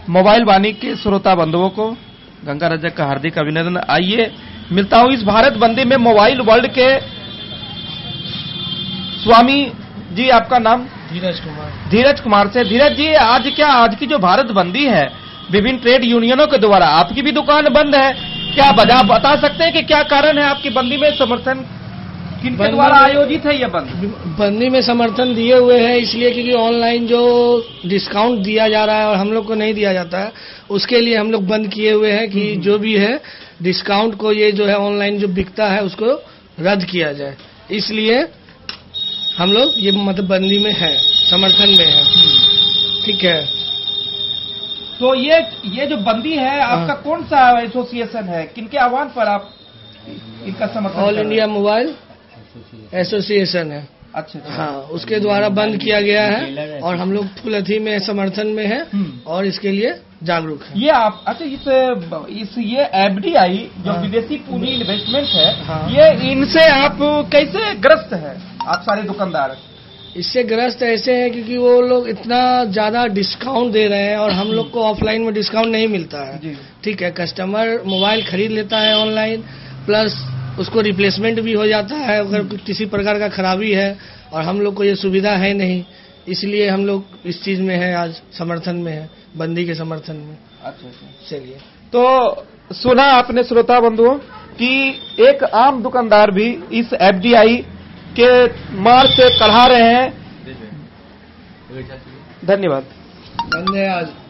Mobile वाणी के श्रोता बंधुओं को गंगा रजक का हार्दिक अभिनंदन। आइए मिलता हूं इस भारत बंदी में मोबाइल वर्ल्ड के स्वामी जी, आपका नाम? धीरज कुमार से। धीरज जी, आज की जो भारत बंदी है विभिन्न ट्रेड यूनियनों के द्वारा, आपकी भी दुकान बंद है, क्या वजह बता सकते हैं कि क्या कारण है आपकी बंदी में? समर्थन किनके द्वारा आयोजित है यह बंदी में समर्थन दिए हुए हैं इसलिए क्योंकि ऑनलाइन जो डिस्काउंट दिया जा रहा है और हम लोग को नहीं दिया जाता है, उसके लिए हम लोग बंद किए हुए हैं कि जो भी है डिस्काउंट को, ये जो है ऑनलाइन जो बिकता है उसको रद्द किया जाए। इसलिए हम लोग ये मतलब बंदी में है, समर्थन में है। ठीक है, तो ये जो बंदी है आपका कौन सा एसोसिएशन है, किनके आह्वान पर आप इनका समर्थन? ऑल इंडिया मोबाइल एसोसिएशन है। अच्छा। हाँ, उसके द्वारा बंद किया गया है और हम लोग फुल अथी में समर्थन में है और इसके लिए जागरूक है। ये आप अच्छा ये एफडीआई जो विदेशी पूंजी इन्वेस्टमेंट है, ये इनसे आप कैसे ग्रस्त है? आप सारे दुकानदार इससे ग्रस्त ऐसे हैं क्योंकि वो लोग इतना ज्यादा डिस्काउंट दे रहे हैं और हम लोग को ऑफलाइन में डिस्काउंट नहीं मिलता है। ठीक है, कस्टमर मोबाइल खरीद लेता है ऑनलाइन, प्लस उसको रिप्लेसमेंट भी हो जाता है अगर किसी प्रकार का खराबी है, और हम लोग को ये सुविधा है नहीं, इसलिए हम लोग इस चीज में है, आज समर्थन में है, बंदी के समर्थन में। अच्छा। चलिए, तो सुना आपने श्रोता बंधुओं कि एक आम दुकानदार भी इस एफडीआई के मार से कढ़ा रहे हैं। धन्यवाद। धन्यवाद।